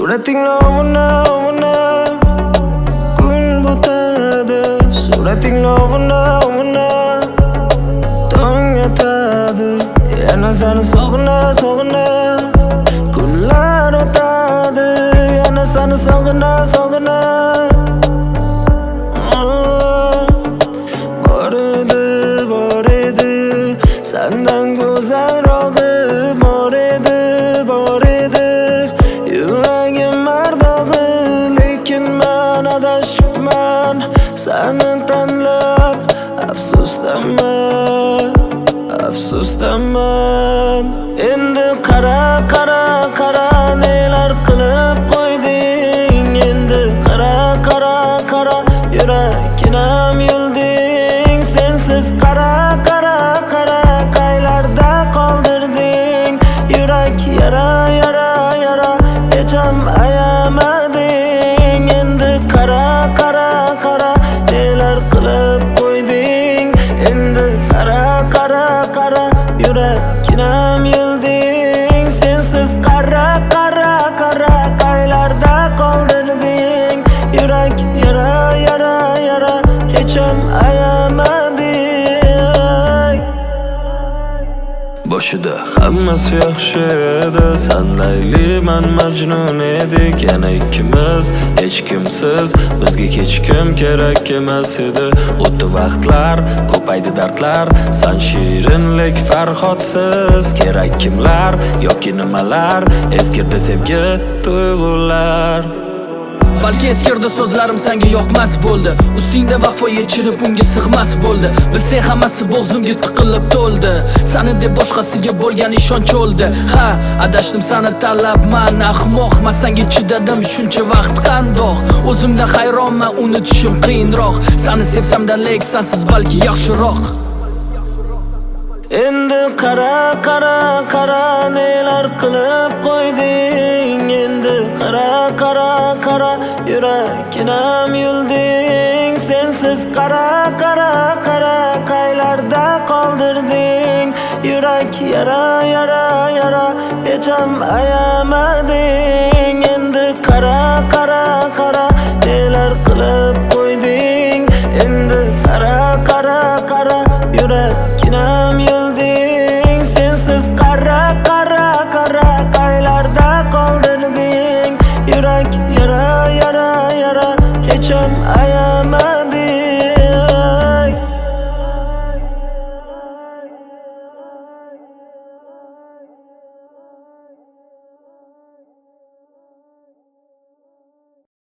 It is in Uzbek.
Surating lovuna kun botadi. Surating lovuna tong yotadi. Yana seni sog'ina kunlar o'tadi. Yana seni sog'ina bor edi sendan go'zalrog'i bor edi yuragim mardog'i lekin men adashibman seni tanlab afsusdaman endi qara nelar qilib qo'yding endi qara yuraginam yulding sensiz qara qaylarda qoldirding yurak yara hecham ayamading endi qara nelar qilib qo'yding endi qara yuraginam yulding sensiz qara qaylarda qoldirding yurak yara hecham ayamading. Boshida hammasi yaxshi edi, sen Layli men Majnun edik. Yana ikkimiz hech kimsiz, bizga hech kim kerak emas edi. O'tdi vaqtlar, ko'paydi dardlar, sen shirinlik Farhodsiz. Kerak kimlar yoki nimalar, eskirdi sevgi tuyg'ular. Balki eskirdi so'zlarim senga yoqmas bo'ldi, ustingda vafo yechilib unga sig'mas bo'ldi. Bilsang hammasi bo'g'zimga tiqilib to'ldi, sani deb boshqasiga bo'lgan ishonch o'ldi. Ha, adashdim seni tanlabman, ahmoqman senga chidadim shuncha vaqt qandoq. O'zimdan hayronman, unutishim qiyinroq. Seni sevsam-da lek sensiz balki yaxshiroq. Endi qara nelar qilib qo'yding endi qara yuraginam yulding sensiz qara qaylarda qoldirding yurak yara hecham ayamading endi qara nelar qilib qo'yding endi